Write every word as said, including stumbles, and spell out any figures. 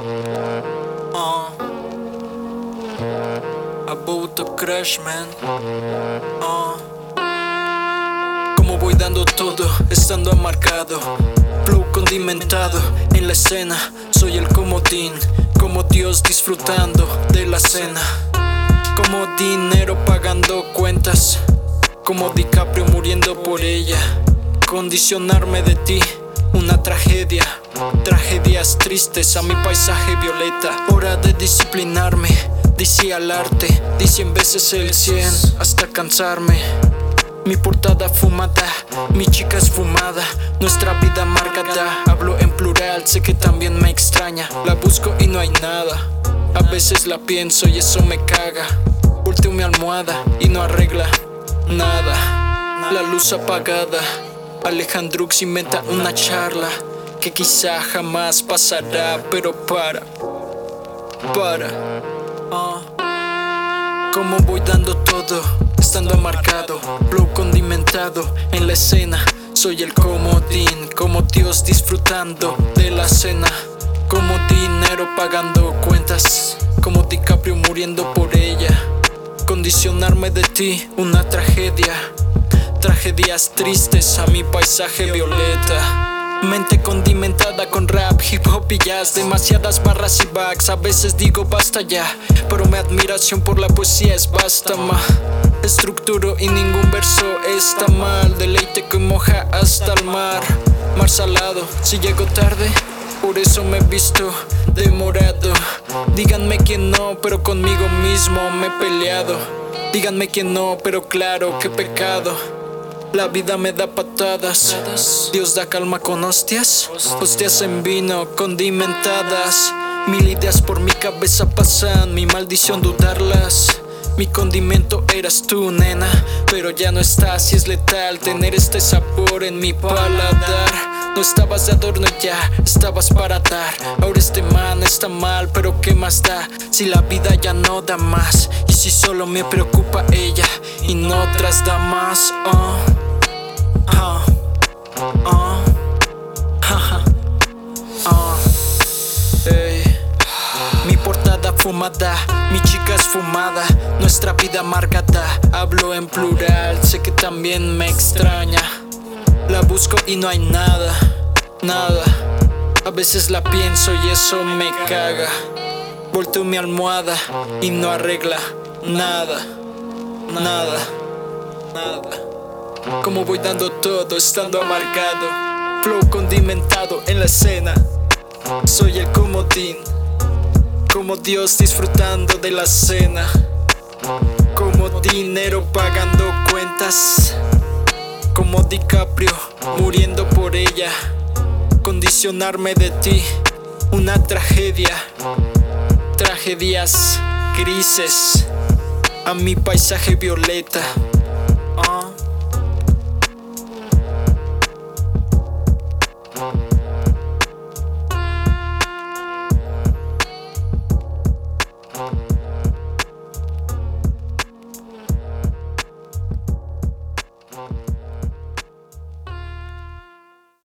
Uh, about to crash, man. Uh, como voy dando todo, estando amargado, flow condimentado en la escena. Soy el comodín, como Dios disfrutando de la cena, como dinero pagando cuentas, como DiCaprio muriendo por ella. Condicionarme de ti, una tragedia, tragedias tristes a mi paisaje violeta. Hora de disciplinarme, dice al arte, di cien veces el cien hasta cansarme. Mi portada fumada, mi chica esfumada, nuestra vida amargada. Hablo en plural, sé que también me extraña. La busco y no hay nada, a veces la pienso y eso me caga. Volteo mi almohada y no arregla nada. La luz apagada, Alejandrux inventa una charla que quizá jamás pasará, pero para, para uh. Como voy dando todo, estando amargado, flow condimentado en la escena. Soy el comodín, como Dios disfrutando de la cena, como dinero pagando cuentas, como DiCaprio muriendo por ella. Condicionarme de ti, una tragedia, tragedias tristes a mi paisaje violeta. Mente condimentada con rap, hip hop y jazz, demasiadas barras y backs. A veces digo basta ya, pero mi admiración por la poesía es basta ma. Estructuro y ningún verso está mal, deleite que moja hasta el mar. Mar salado, si llego tarde, por eso me he visto demorado. Díganme que no, pero conmigo mismo me he peleado. Díganme que no, pero claro, qué pecado. La vida me da patadas, Dios da calma con hostias, hostias en vino condimentadas. Mil ideas por mi cabeza pasan, mi maldición dudarlas. Mi condimento eras tú, nena, pero ya no estás y es letal tener este sabor en mi paladar. No estabas de adorno ya, estabas para dar. Ahora este man está mal, pero ¿qué más da? Si la vida ya no da más, y si solo me preocupa ella y no otras damas. uh. Uh, uh, uh, uh, ey. Mi portada fumada, mi chica esfumada, nuestra vida amargada. Hablo en plural, sé que también me extraña. La busco y no hay nada, nada. A veces la pienso y eso me caga. Volteo mi almohada y no arregla nada, nada, nada. Como voy dando todo, estando amargado, flow condimentado en la escena. Soy el comodín, como Dios disfrutando de la cena, como dinero pagando cuentas, como DiCaprio muriendo por ella. Condicionarme de ti, una tragedia, tragedias grises a mi paisaje violeta.